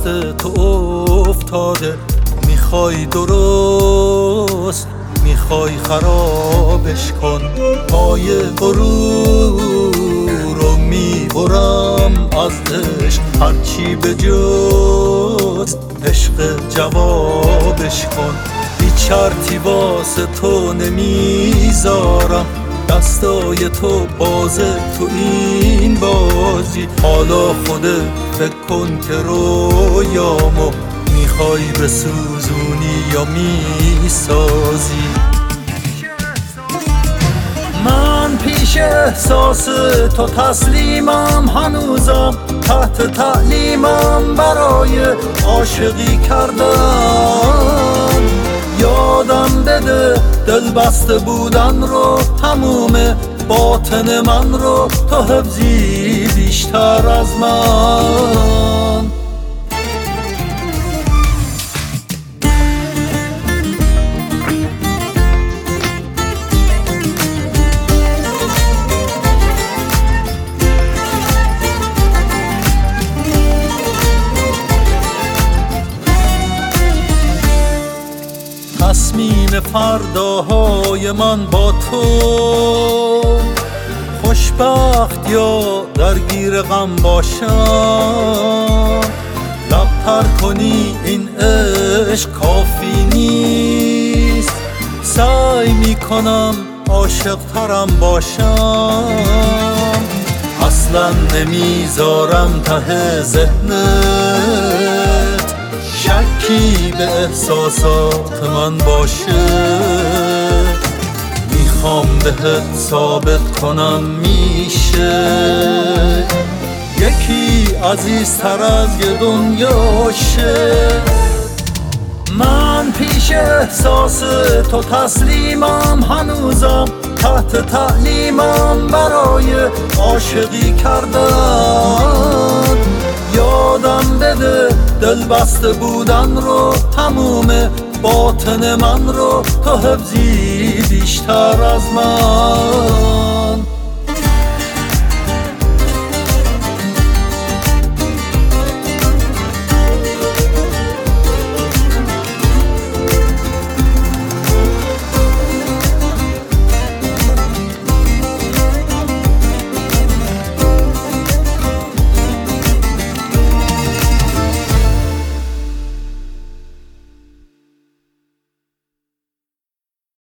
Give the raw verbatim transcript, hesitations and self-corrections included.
دست تو افتاده. میخوای درست، میخوای خرابش کن. پای غرور رو میبرم از عشق، هرچی به جز عشق جوابش کن. هیچ شرطی واسه تو نمیذارم، دستای تو بازه تو این بازی. حالا خودت فکر کن که رویامو میخوای بسوزونی یا میسازی. من پیش احساس تو تسلیمم، هنوزم تحت تعلیمم برای عاشقی کردن. یادم بده دل بسته بودن رو، تموم باطن من رو تو حفظی بیشتر از من. تصمیم فرداهای من با تو، خوشبخت یا درگیر غم باشم. لبتر کنی این عشق کافی نیست، سعی میکنم عاشق ترم باشم. اصلا نمیذارم ته ذهنت شکی به احساسات من باشه. میخوام بهت ثابت کنم میشه یکی عزیزتر از یه دنیاشه. من پیش احساس تو تسلیمم، هنوزم تحت تعلیمم برای عاشقی کردن. یادم بده دل بسته بودن رو، تموم باطن من رو تو حفظی بیشتر از من.